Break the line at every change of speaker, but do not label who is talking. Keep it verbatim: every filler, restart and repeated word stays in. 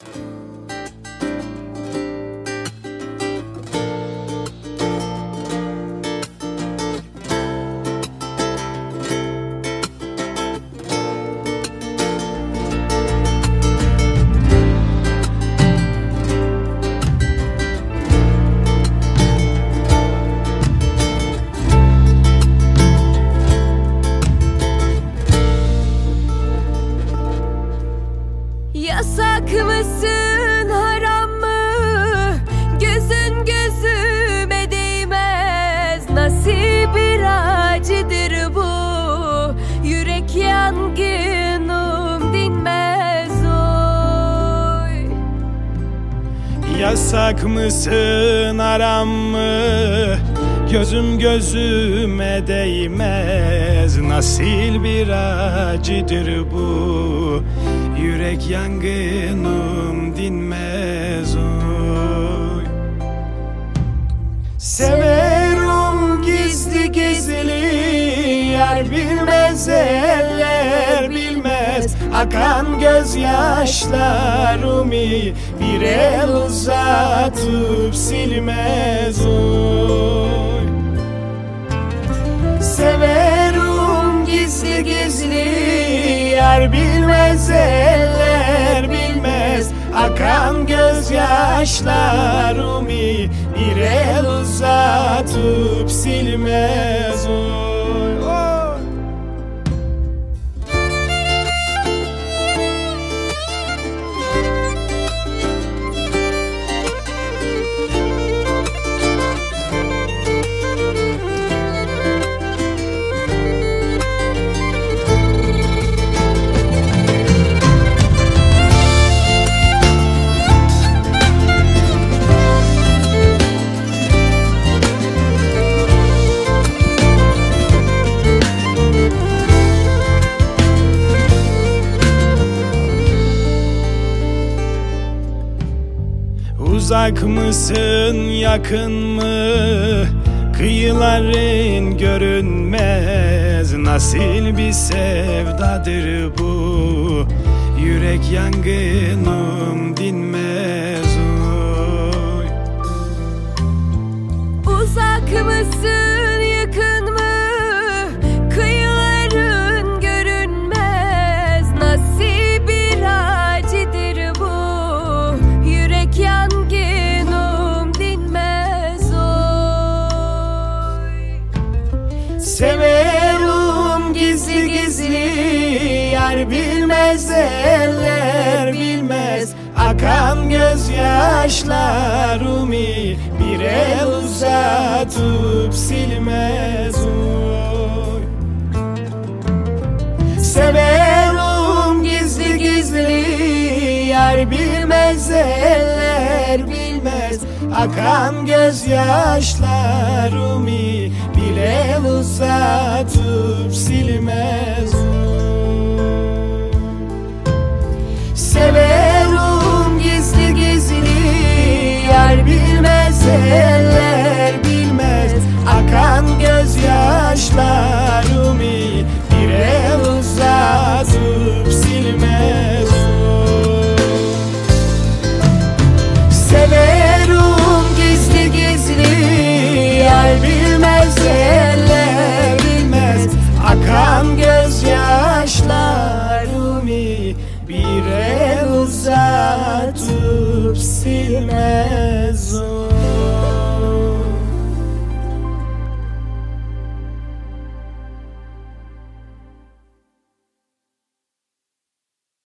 Yasak mısın, haram mı? Gözün gözüme değmez. Nasıl bir acıdır bu? Yürek yangınım dinmez oy.
Yasak mısın, haram mı? Gözüm gözüme değmez. Nasıl bir acıdır bu? Yürek yangınım dinmez oy. Severim gizli gizli, yar bilmez, eller bilmez. Akan gözyaşlarımı bir el uzatıp silmez oy. Severim gizli gizli, yar bilmez, eller bilmez. Akan gözyaşlarımı bir el uzatıp silmez oy, oy. Uzak mısın, yakın mı? Kıyıların görünmez. Nasıl bir sevdadır bu? Yürek yangınım dinmez oy.
Uzak mısın, yakın mı? Kıyıların görünmez. Nasıl bir acıdır bu? Yürek yangınım dinmez oy.
Severim gizli gizli, yar bilmez, eller bilmez. Akan gözyaşlarımı bir el uzatıp silmez oy. Severim gizli gizli, yar bilmez, eller bilmez. Akan gözyaşlarımı bir el uzatıp silmez oy. Severim gizli gizli, yar bilmez, eller bilmez. Akan gözyaşlarımı bir el uzatıp silmez oy. Severim gizli gizli, yar bilmez, eller bilmez. Akan gözyaşlarımı bir el uzatıp silmez.